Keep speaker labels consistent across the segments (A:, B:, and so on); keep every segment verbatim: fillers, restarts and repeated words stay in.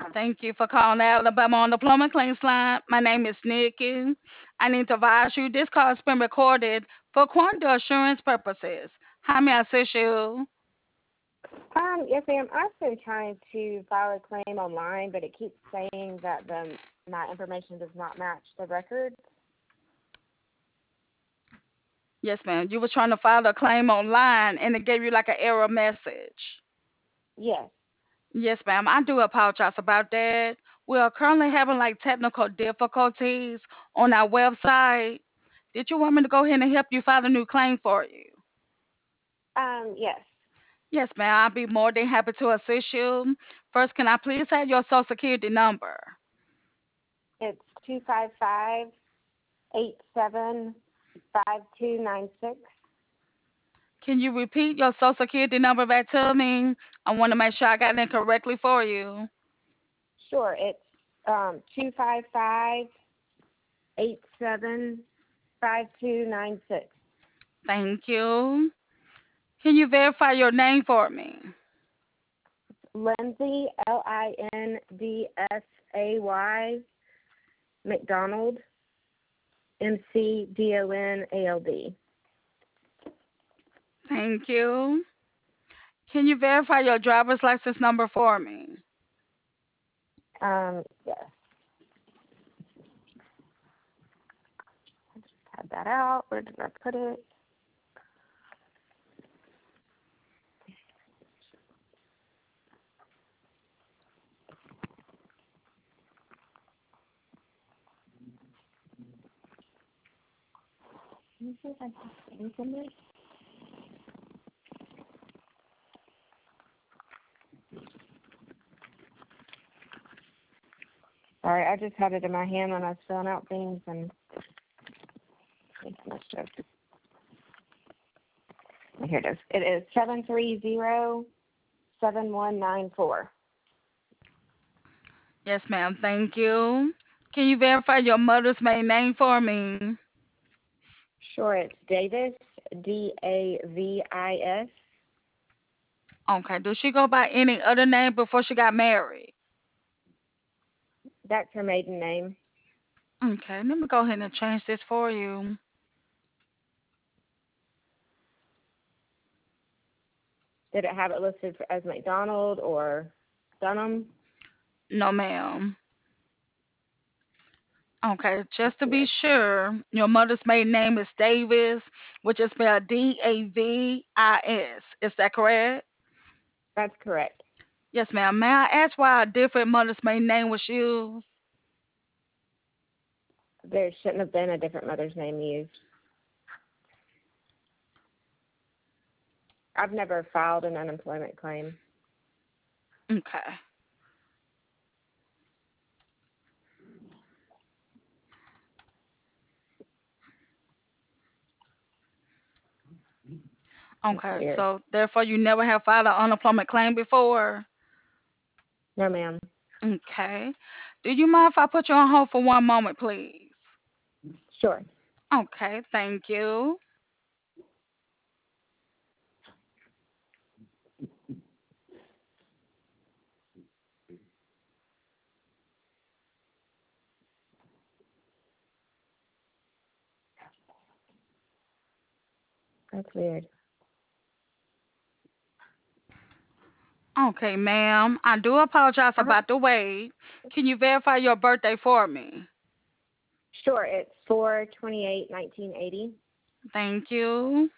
A: Thank you for calling Alabama Unemployment Claims Line. My name is Nikki. I need to advise you this call has been recorded for quality assurance purposes. How may I assist you?
B: Um, yes, ma'am. I've been trying to file a claim online, but it keeps saying that the my information does not match the record.
A: Yes, ma'am. You were trying to file a claim online and it gave you like an error message.
B: Yes.
A: Yes, ma'am. I do apologize about that. We are currently having like technical difficulties on our website. Did you want me to go ahead and help you file a new claim for you?
B: Um, yes.
A: Yes, ma'am. I'll be more than happy to assist you. First, can I please have your social security number?
B: It's two five five eight seven five two nine six.
A: Can you repeat your social security number back to me? I want to make sure I got it correctly for you.
B: Sure. It's um two five five eight seven five two nine six.
A: Thank you. Can you verify your name for me?
B: Lindsay L I N D S A Y McDonald M C D O N A L D.
A: Thank you. Can you verify your driver's license number for me?
B: Um, yes. Had that out. Where did I put it? Let me see if I can find somewhere. Sorry, I just had it in my hand when I was filling out things and it's messed up. Here it is. It is seven three zero seven one nine four.
A: Yes, ma'am. Thank you. Can you verify your mother's maiden name for me?
B: Sure, it's Davis, D A V I S.
A: Okay. Does she go by any other name before she got married?
B: That's her maiden name.
A: Okay. Let me go ahead and change this for you.
B: Did it have it listed for, as McDonald or Dunham?
A: No, ma'am. Okay, just
B: That's
A: to be
B: weird.
A: sure, your mother's maiden name is Davis, which is spelled D A V I S. Is that correct?
B: That's correct.
A: Yes, ma'am. May I ask why a different mother's maiden name was used?
B: There shouldn't have been a different mother's name used. I've never filed an unemployment claim.
A: Okay.
B: That's
A: Okay.
B: weird.
A: So therefore, you never have filed an unemployment claim before.
B: No, ma'am.
A: Okay. Do you mind if I put you on hold for one moment, please?
B: Sure.
A: Okay. Thank you.
B: That's weird.
A: Okay, ma'am. I do apologize
B: Uh-huh.
A: about the wait. Can you verify your birthday for me?
B: Sure, it's four twenty eight nineteen eighty.
A: Thank you.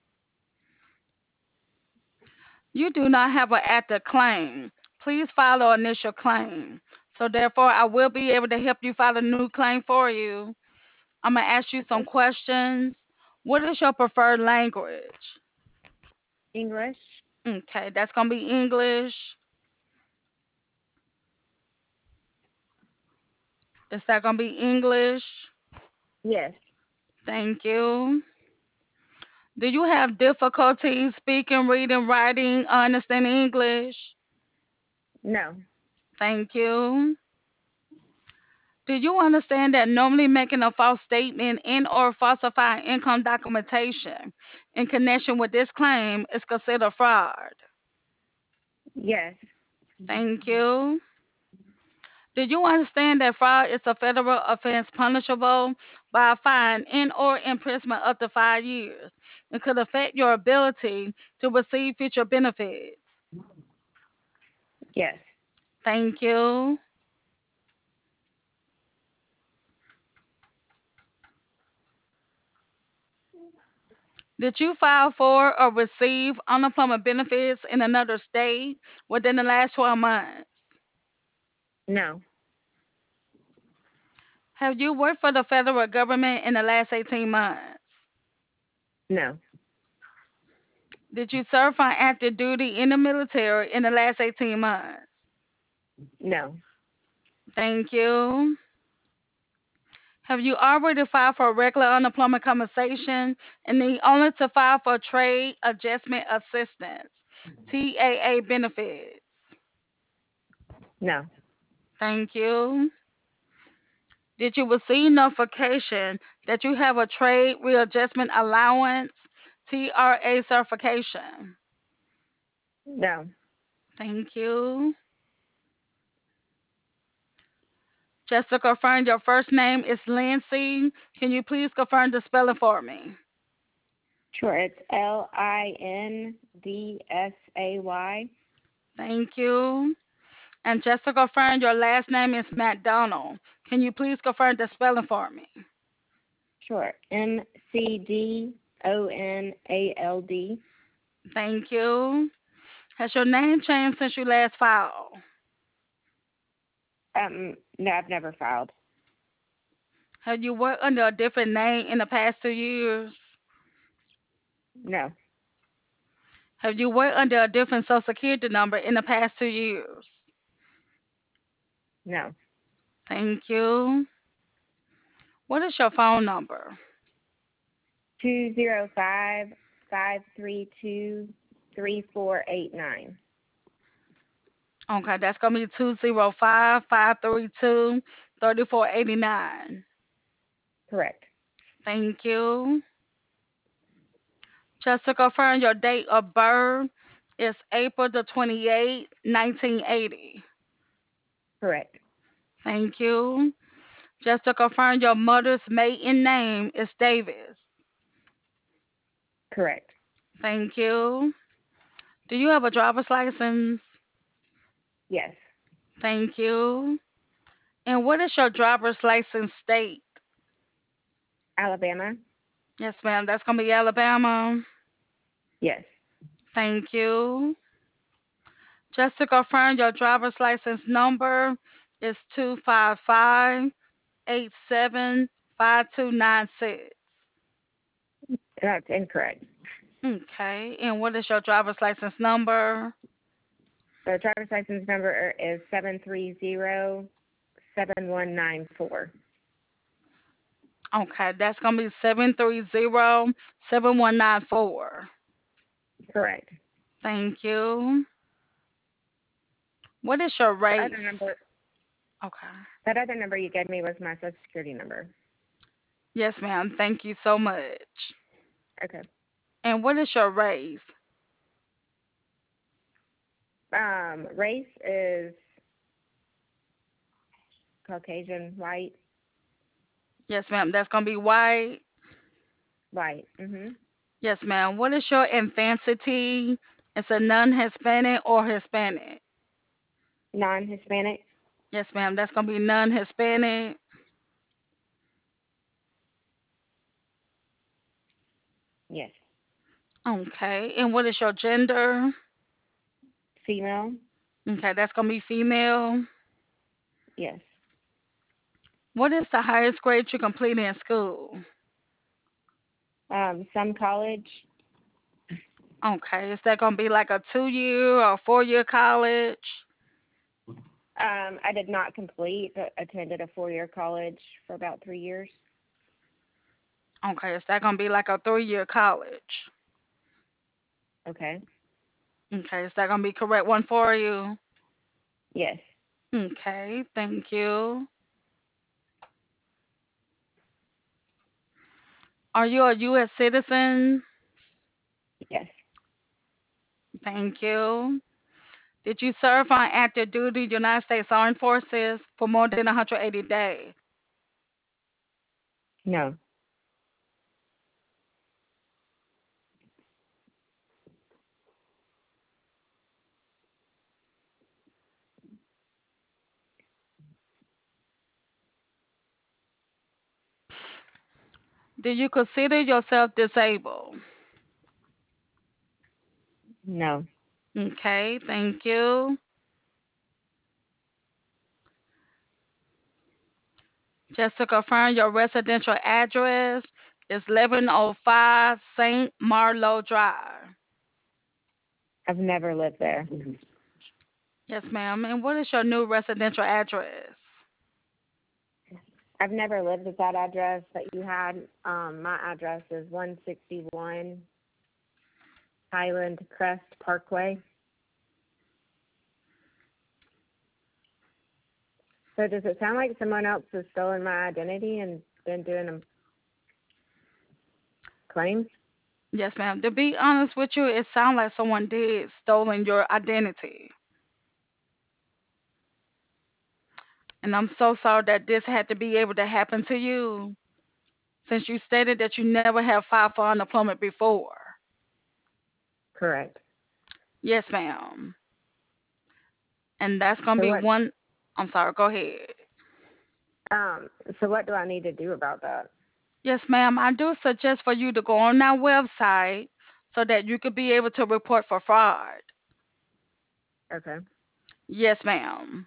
A: You do not have an active claim. Please file an initial claim. So therefore, I will be able to help you file a new claim for you. I'm gonna ask you some
B: Okay.
A: questions. What is your preferred language?
B: English?
A: Okay, that's gonna be English. Is that gonna be English?
B: Yes.
A: Thank you. Do you have difficulty speaking, reading, writing, understanding English?
B: No.
A: Thank you. Do you understand that normally making a false statement in or falsifying income documentation in connection with this claim is considered fraud?
B: Yes.
A: Thank you. Do you understand that fraud is a federal offense punishable by a fine and or imprisonment up to five years and could affect your ability to receive future benefits?
B: Yes.
A: Thank you. Did you file for or receive unemployment benefits in another state within the last twelve months?
B: No.
A: Have you worked for the federal government in the last eighteen months?
B: No.
A: Did you serve on active duty in the military in the last eighteen months?
B: No.
A: Thank you. Have you already filed for regular unemployment compensation and need only to file for trade adjustment assistance, T A A benefits?
B: No.
A: Thank you. Did you receive notification that you have a trade readjustment allowance, T R A certification?
B: No.
A: Thank you. Just to confirm, your first name is Lindsay. Can you please confirm the spelling for me?
B: Sure. It's L I N D S A Y.
A: Thank you. And just to confirm, your last name is McDonald. Can you please confirm the spelling for me?
B: Sure. M C D O N A L D.
A: Thank you. Has your name changed since you last filed?
B: Um, no, I've never filed.
A: Have you worked under a different name in the past two years?
B: No.
A: Have you worked under a different social security number in the past two years?
B: No.
A: Thank you. What is your phone number?
B: Two zero five five three two three four eight nine.
A: Okay, that's gonna be two zero five, five three two, three four eight nine.
B: Correct.
A: Thank you. Just to confirm, your date of birth is April the twenty-eighth, nineteen eighty.
B: Correct.
A: Thank you. Just to confirm, your mother's maiden name is Davis.
B: Correct.
A: Thank you. Do you have a driver's license?
B: Yes.
A: Thank you. And what is your driver's license state?
B: Alabama.
A: Yes, ma'am. That's going to be Alabama.
B: Yes.
A: Thank you. Just to confirm, your driver's license number is two five five, eight seven five two nine six.
B: That's incorrect.
A: Okay. And what is your driver's license number?
B: The driver's license number is seven three zero seven one nine four.
A: Okay. That's going to be seven three zero seven one nine four.
B: Correct.
A: Thank you. What is your
B: The other
A: race?
B: number,
A: Okay.
B: that other number you gave me was my social security number.
A: Yes, ma'am. Thank you so much.
B: Okay.
A: And what is your race?
B: Um, race is Caucasian, white,
A: Yes, ma'am. That's going to be white.
B: white. Mhm.
A: Yes, ma'am. What is your ethnicity? It's a non-Hispanic or Hispanic?
B: Non-Hispanic.
A: Yes, ma'am. That's going to be non-Hispanic.
B: Yes.
A: Okay. And what is your gender?
B: Female.
A: Okay, that's going to be female.
B: Yes.
A: What is the highest grade you completed in school?
B: Um, some college.
A: Okay. Is that going to be like a two-year or four-year college?
B: Um, I did not complete, but attended a four-year college for about three years.
A: Okay. Is that going to be like a three-year college?
B: Okay.
A: Okay. Is that going to be correct one for you?
B: Yes.
A: Okay. Thank you. Are you a U S citizen?
B: Yes.
A: Thank you. Did you serve on active duty United States Armed Forces for more than one hundred eighty days?
B: No.
A: Do you consider yourself disabled?
B: No.
A: Okay, thank you. Just to confirm, your residential address is eleven oh five Saint Marlowe Drive.
B: I've never lived there.
A: Yes, ma'am. And what is your new residential address?
B: I've never lived at that address that you had. Um, my address is one sixty-one Highland Crest Parkway. So does it sound like someone else has stolen my identity and been doing them claims?
A: Yes, ma'am. To be honest with you, it sounds like someone did stolen your identity. And I'm so sorry that this had to be able to happen to you since you stated that you never have filed for unemployment before.
B: Correct.
A: Yes, ma'am. And that's going to
B: So
A: be
B: what?
A: one. I'm sorry, go ahead.
B: Um, so what do I need to do about that?
A: Yes, ma'am. I do suggest for you to go on our website so that you could be able to report for fraud.
B: Okay.
A: Yes, ma'am.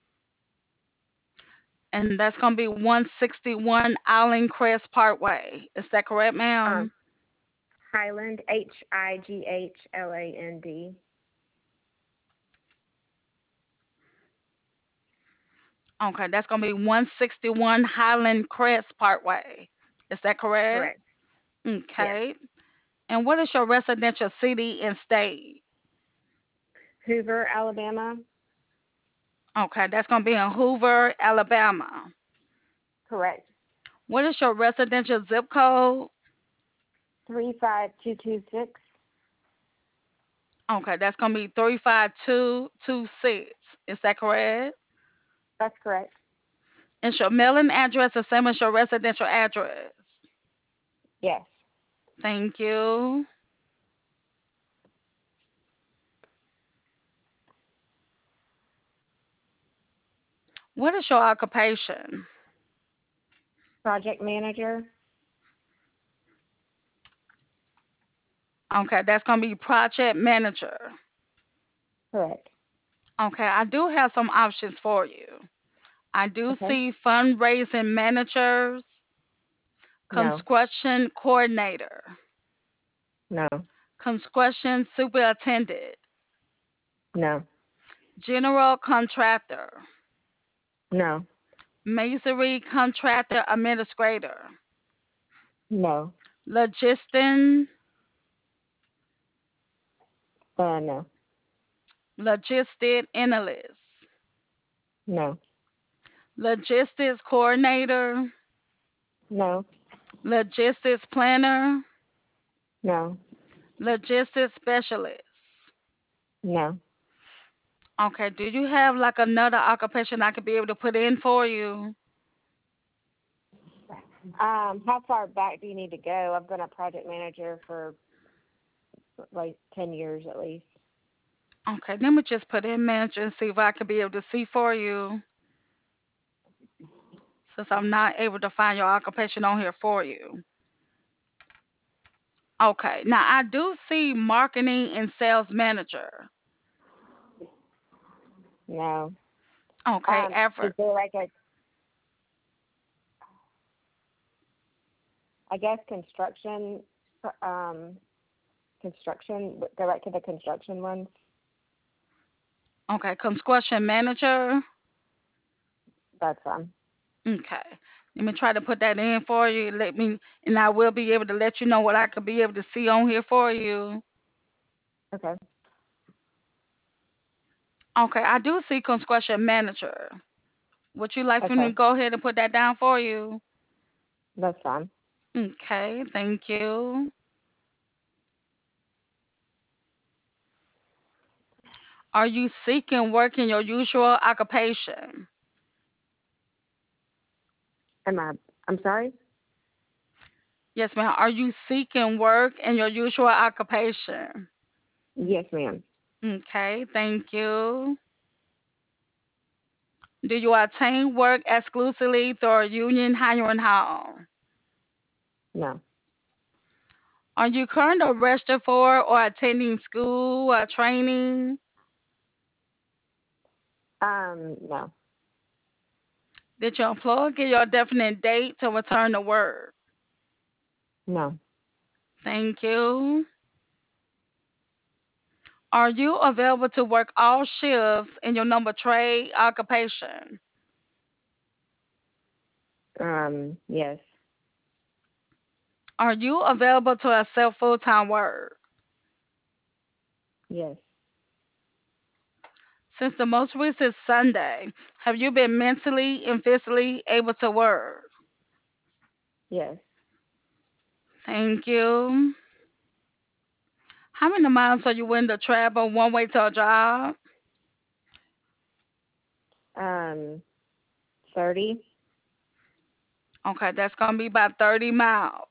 A: And that's going to be one sixty-one Island Crest Parkway. Is that correct,
B: Um,
A: ma'am?
B: Highland, H I G H L A N D.
A: Okay, that's going to be one sixty-one Highland Crest Parkway. Is that correct?
B: Correct. Yes.
A: Okay. And what is your residential city and state?
B: Hoover, Alabama.
A: Okay, that's going to be in Hoover, Alabama.
B: Correct.
A: What is your residential zip code?
B: Three five two two six.
A: Okay, that's going to be three five two two six. Is that correct?
B: That's correct.
A: Is your mailing address the same as your residential address?
B: Yes.
A: Thank you. What is your occupation?
B: Project manager.
A: Okay, that's going to be project manager.
B: Correct.
A: Okay, I do have some options for you. I do
B: Okay.
A: see fundraising managers,
B: No.
A: construction coordinator,
B: No.
A: construction superintendent,
B: No.
A: general contractor,
B: No.
A: masonry contractor administrator,
B: No.
A: logistic,
B: Uh, no.
A: logistic analyst,
B: No.
A: logistics coordinator,
B: No.
A: logistics planner,
B: No.
A: logistics specialist.
B: No.
A: Okay, do you have like another occupation I could be able to put in for you?
B: Um, how far back do you need to go? I've been a project manager for like ten years at least.
A: Okay, let me just put in manager and see if I can be able to see for you since I'm not able to find your occupation on here for you. Okay, now I do see marketing and sales manager.
B: No.
A: Okay,
B: Um, is
A: effort.
B: there like a, I guess construction, um, construction, go back to the construction ones?
A: Okay, construction manager.
B: That's fine.
A: Okay, let me try to put that in for you. Let me, and I will be able to let you know what I could be able to see on here for you.
B: Okay.
A: Okay, I do see construction manager. Would you like for me
B: Okay.
A: to go ahead and put that down for you?
B: That's fine.
A: Okay, thank you. Are you seeking work in your usual occupation?
B: Am I? I'm sorry.
A: Yes, ma'am. Are you seeking work in your usual occupation?
B: Yes, ma'am.
A: Okay, thank you. Do you attain work exclusively through a union hiring hall?
B: No.
A: Are you currently registered for or attending school or training?
B: Um, no.
A: Did your employer give you a definite date to return to work?
B: No.
A: Thank you. Are you available to work all shifts in your number trade occupation?
B: Um, yes.
A: Are you available to accept full time work?
B: Yes.
A: Since the most recent Sunday, have you been mentally and physically able to work?
B: Yes.
A: Thank you. How many miles are you willing to travel one way to a job?
B: Um, thirty.
A: Okay, that's gonna be about thirty miles.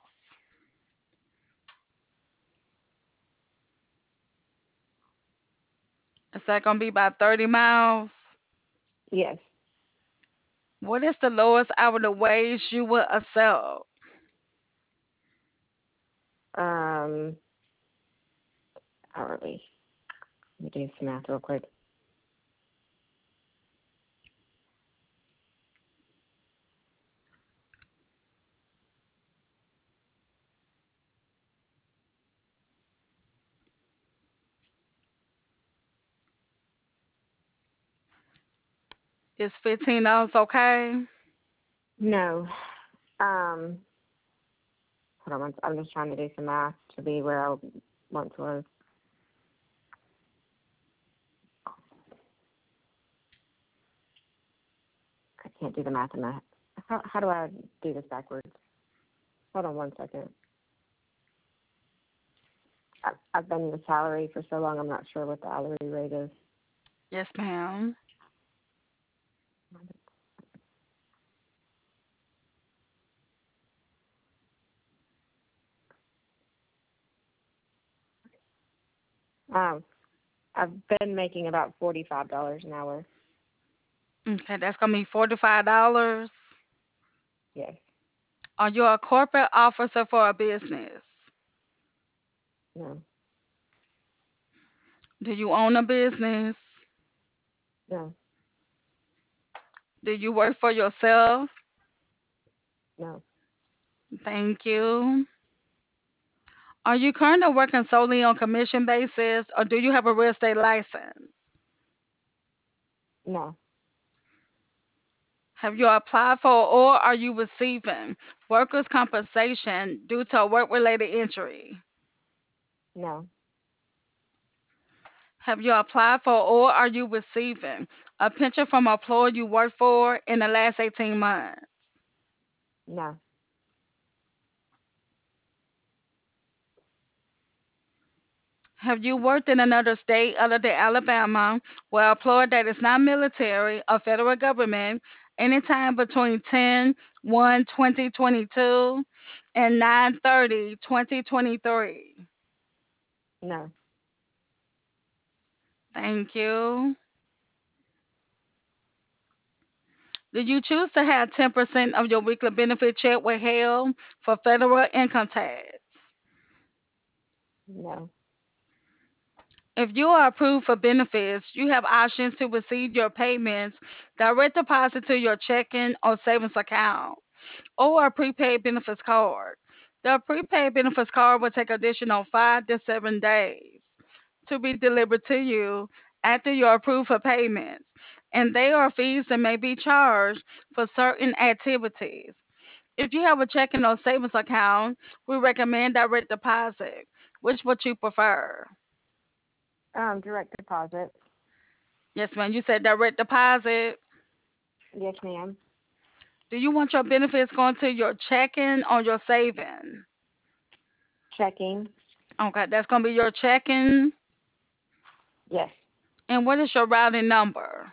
A: Is that gonna be about thirty miles?
B: Yes.
A: What is the lowest hourly wage you would accept?
B: Um, hourly. Let me do some math real quick.
A: Is fifteen dollars okay?
B: No. Um, hold on. one- I'm just trying to do some math to be where I once was. I can't do the math in that. How, how do I do this backwards? Hold on one second. I, I've been in the salary for so long, I'm not sure what the hourly rate is.
A: Yes, ma'am.
B: Um, I've been making about forty-five dollars an hour.
A: Okay, that's gonna be forty-five dollars.
B: Yes.
A: Are you a corporate officer for a business?
B: No.
A: Do you own a business?
B: No.
A: Do you work for yourself?
B: No.
A: Thank you. Are you currently working solely on commission basis or do you have a real estate license?
B: No.
A: Have you applied for or are you receiving workers' compensation due to a work related injury?
B: No.
A: Have you applied for or are you receiving a pension from an employer you work for in the last eighteen months?
B: No.
A: Have you worked in another state other than Alabama where employer that is not military or federal government anytime between ten one twenty twenty-two and nine thirty twenty twenty-three?
B: No.
A: Thank you. Did you choose to have ten percent of your weekly benefit check withheld for federal income tax?
B: No.
A: If you are approved for benefits, you have options to receive your payments direct deposit to your checking or savings account or a prepaid benefits card. The prepaid benefits card will take additional five to seven days to be delivered to you after you're approved for payments, and there are fees that may be charged for certain activities. If you have a checking or savings account, we recommend direct deposit. Which would you prefer?
B: Um, direct deposit.
A: Yes, ma'am. You said direct deposit.
B: Yes, ma'am.
A: Do you want your benefits going to your checking or your saving?
B: Checking.
A: Okay, that's gonna be your checking.
B: Yes.
A: And what is your routing number?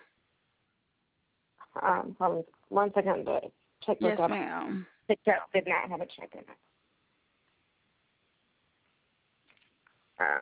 B: Um, hold on one second. The checkbook
A: Yes,
B: up.
A: ma'am.
B: The check did not have a check in it. Um,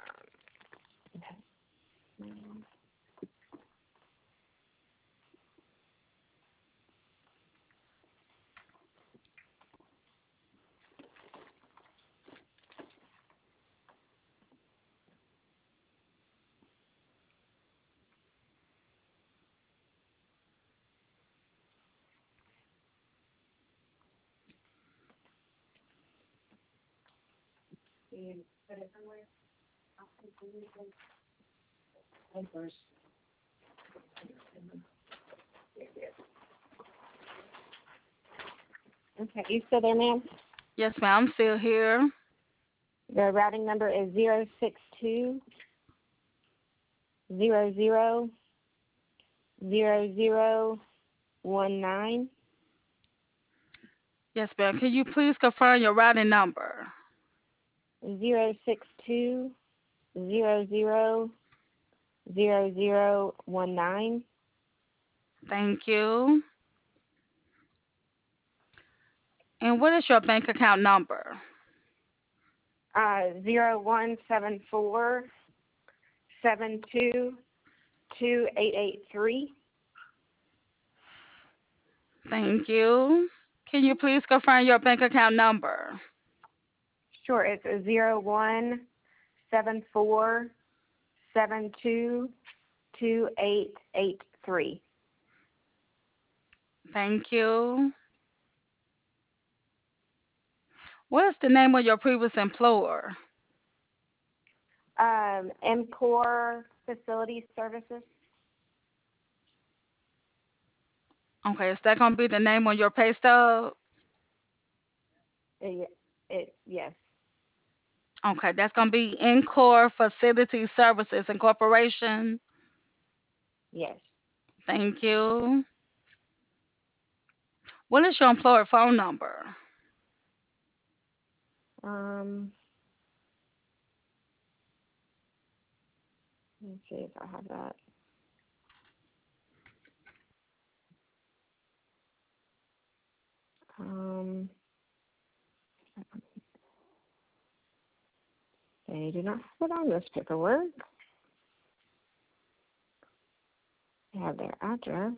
B: okay, you still there, ma'am?
A: Yes, ma'am. I'm still here.
B: The routing number is zero six two zero zero zero zero one nine.
A: Yes, ma'am. Can you please confirm your routing number?
B: Zero six two zero zero zero zero one nine.
A: Thank you. And what is your bank account number?
B: Uh, zero one seven four seven two two eight eight three.
A: Thank you. Can you please confirm your bank account number?
B: Sure, it's a zero one seven four seven two two eight eight three.
A: Thank you. What is the name of your previous employer?
B: Um, MCOR Facility Services.
A: Okay, is that going to be the name on your pay stub?
B: It, it yes,
A: Okay, that's going to be Encore Facility Services Incorporation.
B: yes.
A: Thank you. What is your employer phone number?
B: Um, let me see if I have that. Um, they do not have it on this paperwork. They have their address.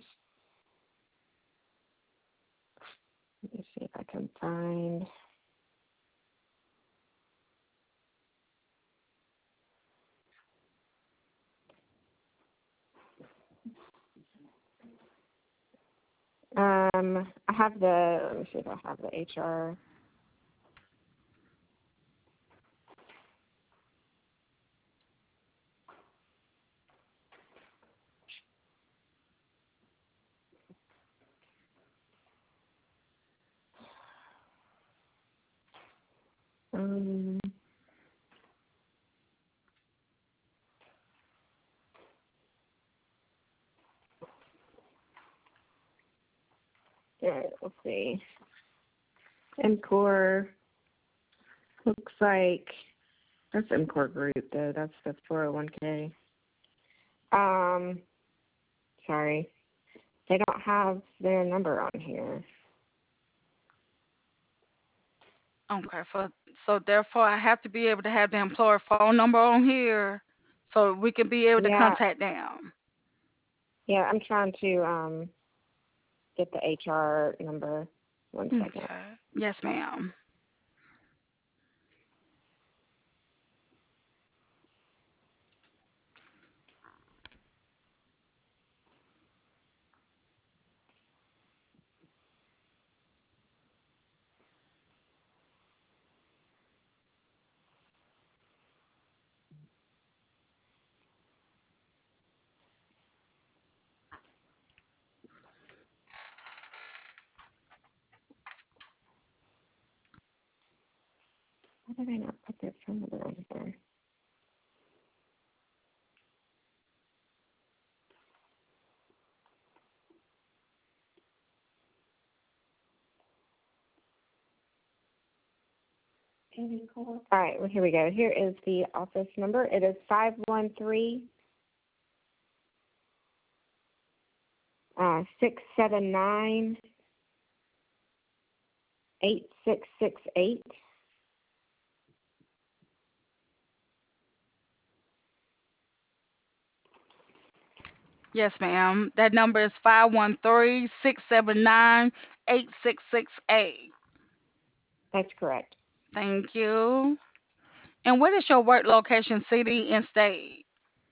B: Let me see if I can find. Um, I have the. Let me see if I have the H R. Um, yeah, let's see. MCOR looks like that's MCOR Group though. That's the four oh one k. Um, sorry, they don't have their number on here.
A: Okay, for so therefore I have to be able to have the employer phone number on here so we can be able to
B: Yeah,
A: contact them.
B: yeah. I'm trying to um get the H R number. One second.
A: Okay. Yes, ma'am.
B: Why did I not put their phone number on here? All right, well, here we go. Here is the office number. It is five one three Uh, six seven nine eight six six eight.
A: Yes, ma'am. That number is five one three, six seven nine, eight six six eight.
B: That's correct.
A: Thank you. And what is your work location, city and state?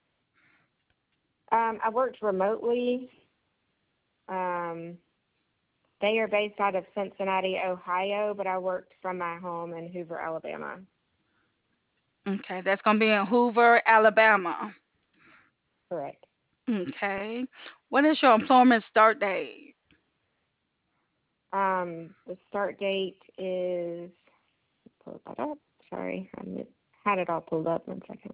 B: Um, I worked remotely. Um, they are based out of Cincinnati, Ohio, but I worked from my home in Hoover, Alabama.
A: Okay, that's going to be in Hoover, Alabama.
B: Correct.
A: Okay. What is your employment start date?
B: Um, the start date is, pull that up. Sorry, I had it all pulled up. One second.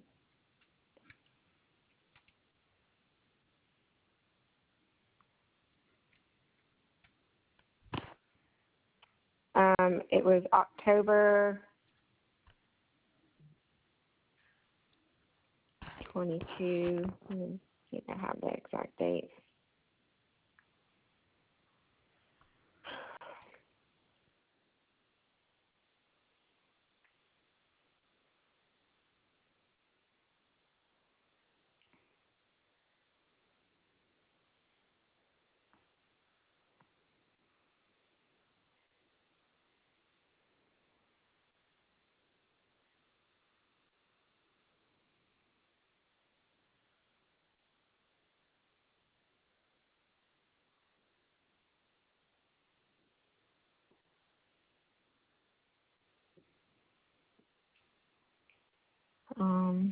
B: Um, it was October twenty-two. Let me see if I have the exact date. Um,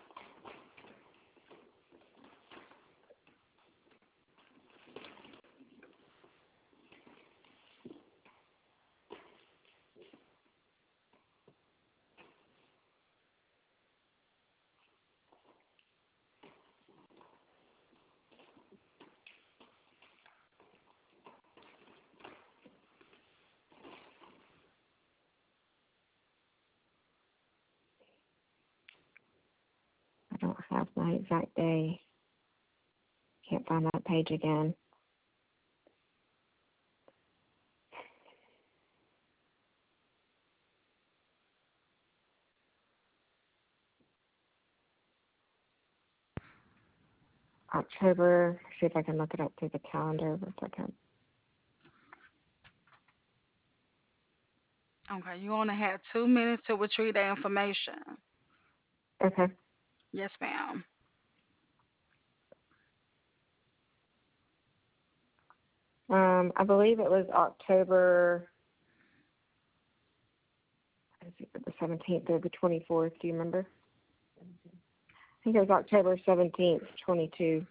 B: I don't have my exact day. Can't find that page again. October. See if I can look it up through the calendar. One second.
A: Okay, you only have two minutes to retrieve the information.
B: Okay.
A: Yes, ma'am.
B: Um, I believe it was October. Is it the seventeenth or the twenty-fourth? Do you remember? I think it was October seventeenth, twenty-two.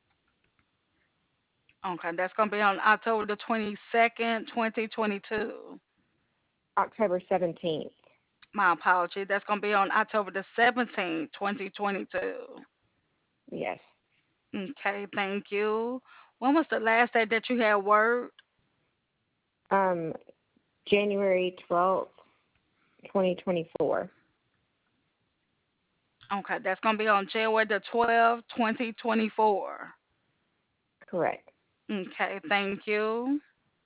A: Okay, that's going to be on October the twenty-second, twenty twenty-two.
B: October seventeenth.
A: My apology. That's going to be on October the seventeenth, twenty twenty-two.
B: Yes.
A: Okay, thank you. When was the last day that you had worked?
B: Um, January twelfth, twenty twenty-four.
A: Okay, that's going to be on January the twelfth, twenty twenty-four.
B: Correct.
A: Okay, thank you.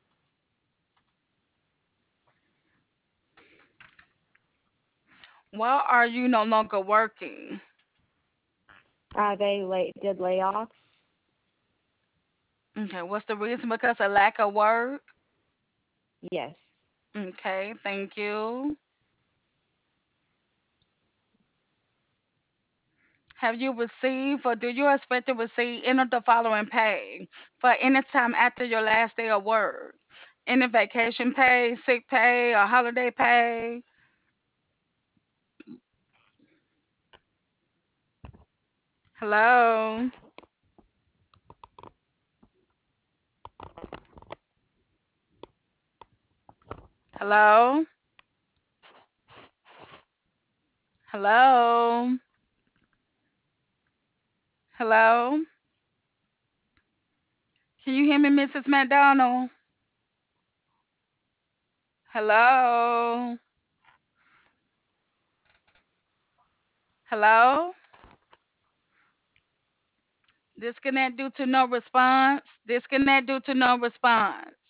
A: Why are you no longer working?
B: Uh, they lay, did layoffs.
A: Okay, what's the reason? Because of lack of work?
B: Yes.
A: Okay, thank you. Have you received or do you expect to receive any of the following pay for any time after your last day of work? Any vacation pay, sick pay, or holiday pay? Hello? Hello? Hello? Hello? Can you hear me, Missus McDonald? Hello? Hello? Disconnect due to no response. Disconnect due to no response.